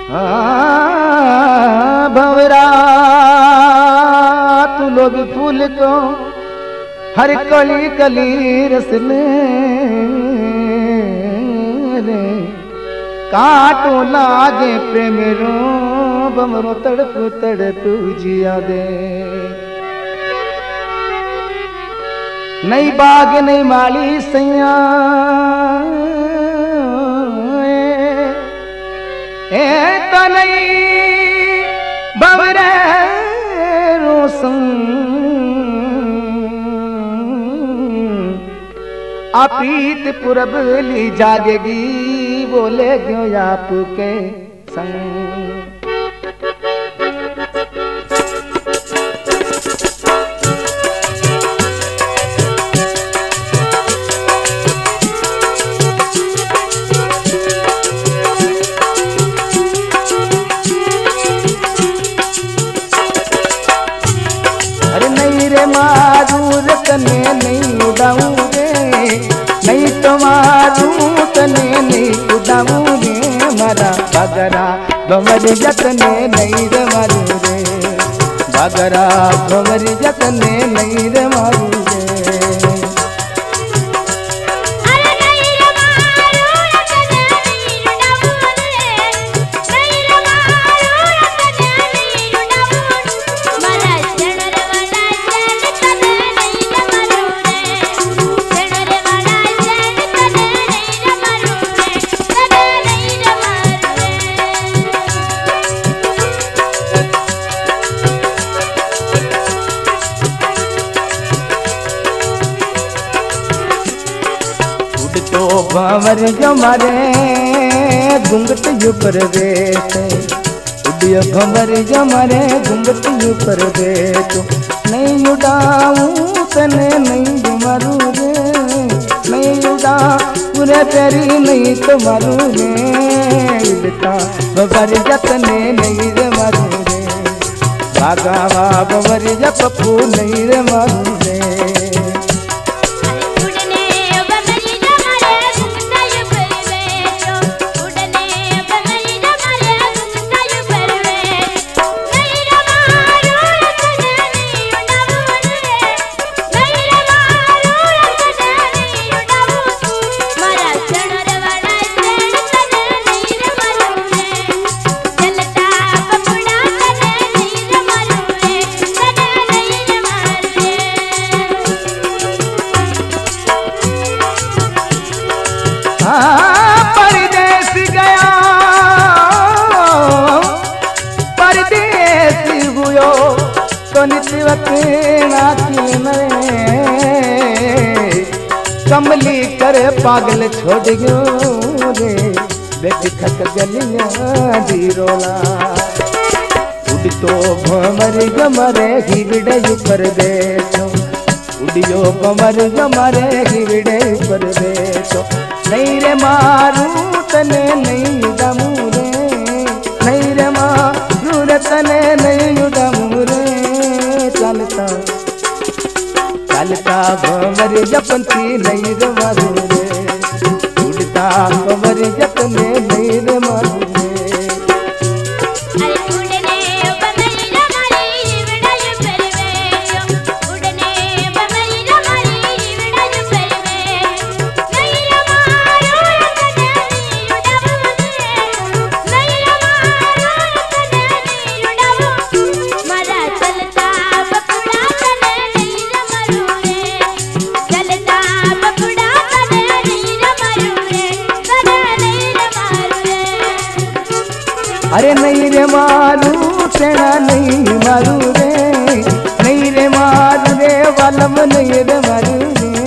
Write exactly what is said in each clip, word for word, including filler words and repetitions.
हाँ भंवरा तू लोग फूल को हर कली कली रसने रे काटो लागे प्रेम रो भंवरो तड़प तड़प जिया दे। नई बाग नई माली सैया ए तो नहीं भंवरे रोशन अपीत पुरब ली जागेगी बोले क्यों आपके संग। मारू तने नहीं उड़ाऊं रे नहीं तो मारू तने नहीं उड़ाऊं रे मारा बगरा भंवर जतने नहीं रे मारू रे बगरा भंवर जतने नहीं रे मारू रे। भंवर जो मारे घूंघट ऊपर देते उड़ियो भंवर जो मारे घूंघट ऊपर देतो नहीं उड़ाऊं तने नहीं मारू रे नहीं उड़ाऊं रे तेरी नहीं तो मारू रे उड़ता भंवर जतने नहीं रे मारू रे भागावा भंवर जपू नहीं रे मारू रे। परदेस गया परदेस हुयो तो नित्यवत नाची में कमली कर पागल छोड़ गयो रे बेटी खत गलियां दी रोला उड़तो भंवर जमरे हिवड़े ऊपर बैठो उड़ियो भंवर जमरे हिवड़े ऊपर बैठो नहीं रे मारू तने नहीं उड़ाऊं रे नहीं रे मारू रे तने नहीं उड़ाऊं रे चलता चलता भंवर जपंती नहीं रे मारू रे उड़ता भंवर जपने नहीं रे मारू रे। अरे नहीं रे मारू तेरा नहीं मारू रे नहीं रे मारू रे वालम नहीं रे मारू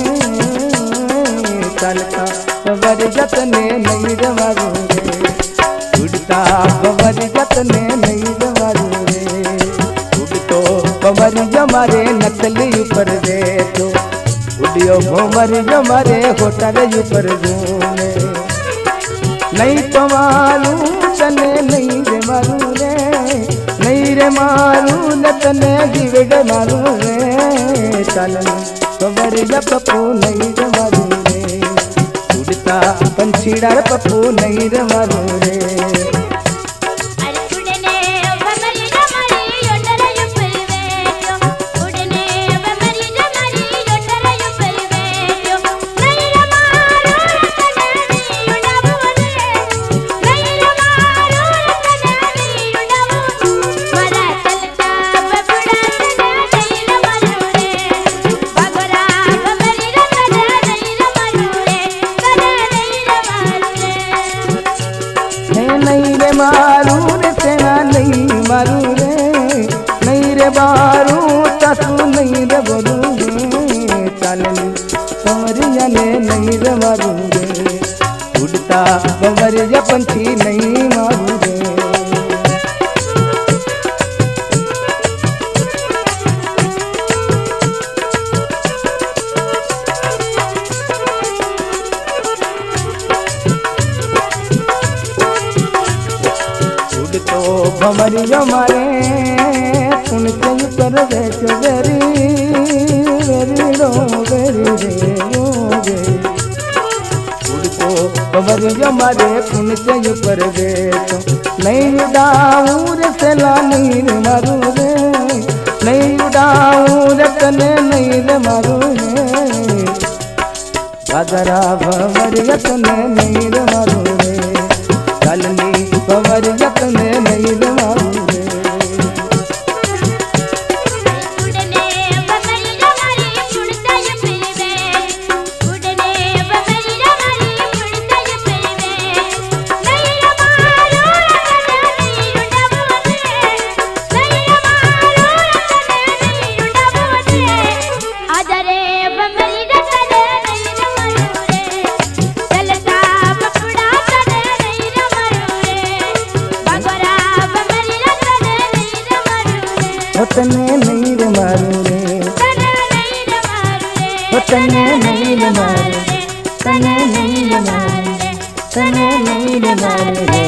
रे चलता भंवर जतने नहीं रे मारू रे उड़ता भंवर जतने नहीं रे मारू रे उड़तो भंवर जमारे नकली ऊपर दे तो उड़ियो भंवर जमारे होटल ऊपर घूमे नहीं तो मारू तने नहीं रे मारू रे नहीं रे मारू न तने गिवड़े मारू रे चलन भंवर जपू नहीं रे मारू रे उड़ता पंछीड़ा पप्पू नहीं रे मारू रे नहीं रे मारू रे सेना नहीं मारू रे नहीं रे बारू तसू नहीं रे बोलू रे चालनी कंवरिया ने नहीं रे मारू रे उड़ता कंवरिया पंछी नहीं मारू रे। तो भंवरिया मारे सुन के ऊपर बैठ बेरी बेरी रो बेरी रे रो गे उड़को भंवरिया मारे सुन के ऊपर बैठ नहीं उड़ाऊं रे सेला नहीं रे मारू रे नहीं उड़ाऊं रे तने नहीं रे मारू रे बाजरा भंवरिया तने नहीं रे मारू रे चालनी कंवरिया तने नहीं रे मारू रे। उड़ने बंवरिया मारे उड़ता ये फिरवे उड़ने बंवरिया मारे उड़ता ये फिरवे नहीं रे मारू नहीं उड़ावो रे नहीं रे मारू नहीं उड़ावो रे आजा रे बंवरिया तने नहीं रे मारू रे चलता पकड़ा तने नहीं रे मारू तने नहीं रे मारू रे तने नहीं रे मारू रे तने नहीं रे मारू रे तने नहीं रे मारू रे।